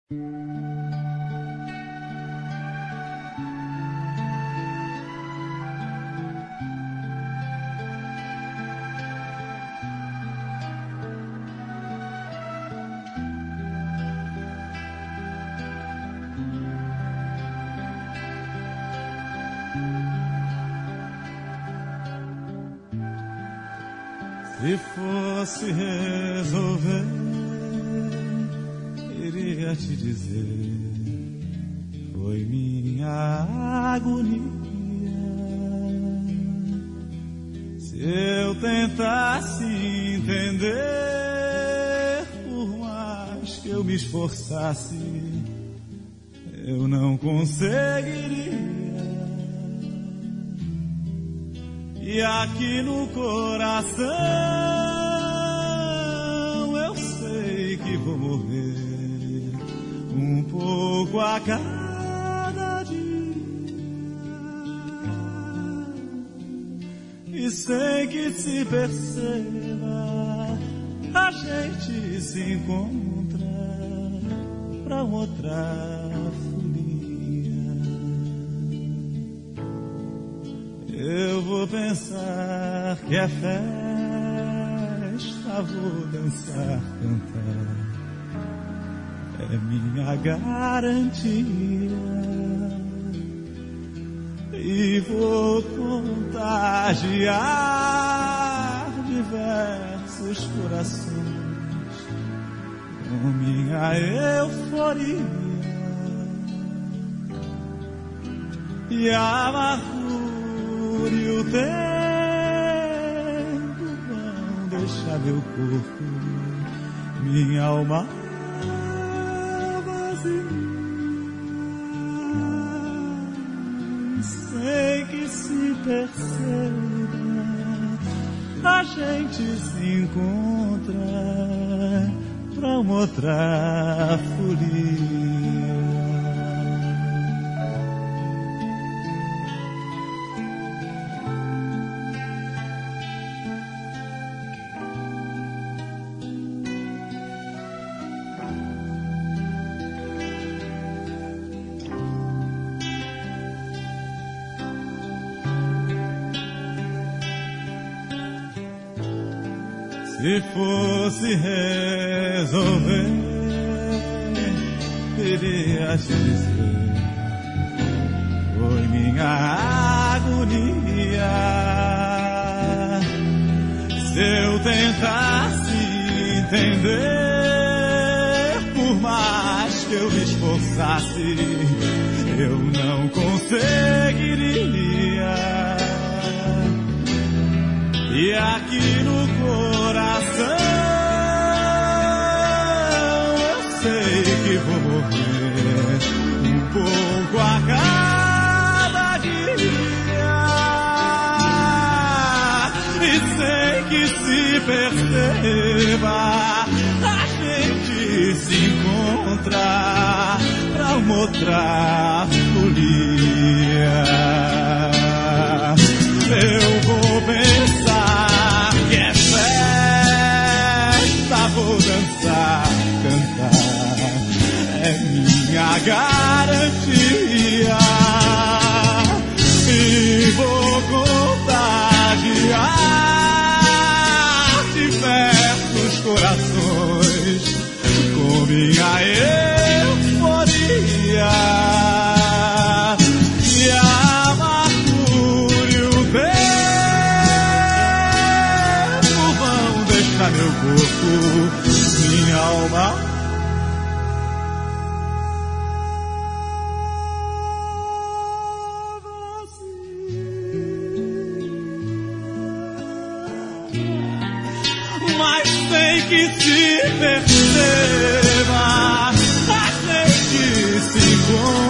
Se fosse resolver, iria te dizer, foi minha agonia. Se eu tentasse entender, por mais que eu me esforçasse, eu não conseguiria. E aqui no coração eu sei que vou morrer um pouco a cada dia. E sem que se perceba, a gente se encontra pra outra folia. Eu vou pensar que é festa, vou dançar, cantar, é minha garantia. E vou contagiar diversos corações com minha euforia. E a amargura e o tempo vão deixar meu corpo, minha alma vazia. Sem que se perceba, a gente se encontra pra uma outra folia. Se fosse resolver, iria te dizer, foi minha agonia. Se eu tentasse entender, por mais que eu me esforçasse, eu não conseguiria. E aqui no coração eu sei que vou morrer um pouco a cada dia. E sem que se perceba, a gente se encontra pra uma outra folia. Eu vou pensar que é festa, vou dançar, cantar, é minha garantia. E vou contagiar diversos corações com minha euforia. E a meu corpo, minha alma vazia. Mas sem que se perceba, a gente se encontra